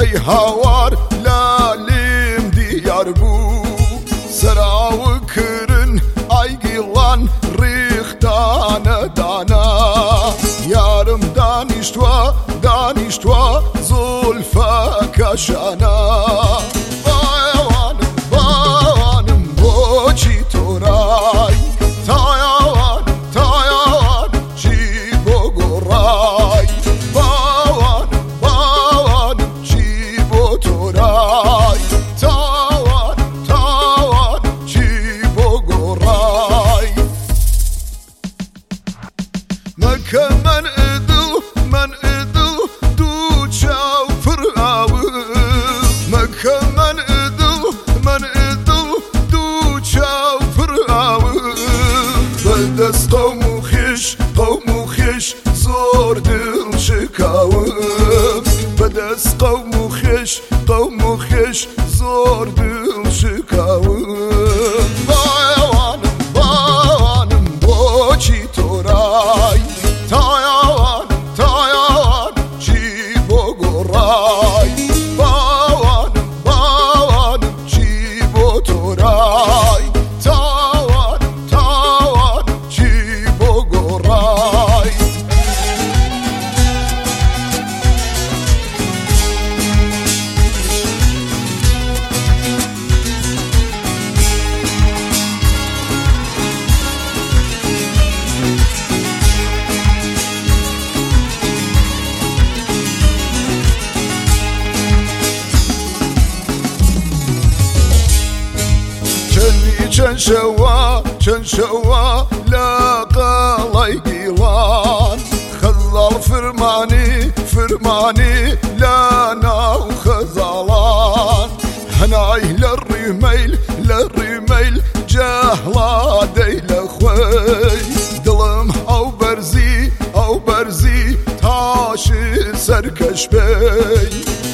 ای هاوار لالیم دیار بو سراو کرن ای گیلان ریختانه دانا یارم دانیشتوا زلفا کشانا بایوانم بوچی تورای تایوانم چی بگرای بایوانم چی بتورای تایوانم چی بگرای مکه من ادو دو چاو فراو مکه من ادو دو چاو فراو بدست قوم خش زور دل شکاو بدست قوم خش زور دل شکاو بایوانم بوچی تورای تایوانم چی بگرای بایوانم چی بتورای تایوانم چی بگرای چن شوا لاقاڵی گیڵان خەزاڵ فرمانی لا ناو خەزاڵان هەنای لە ڕیمەیل جەهڵا دەی لە خۆی دڵم ئەو بەرزی تاشی سەرکەش بێی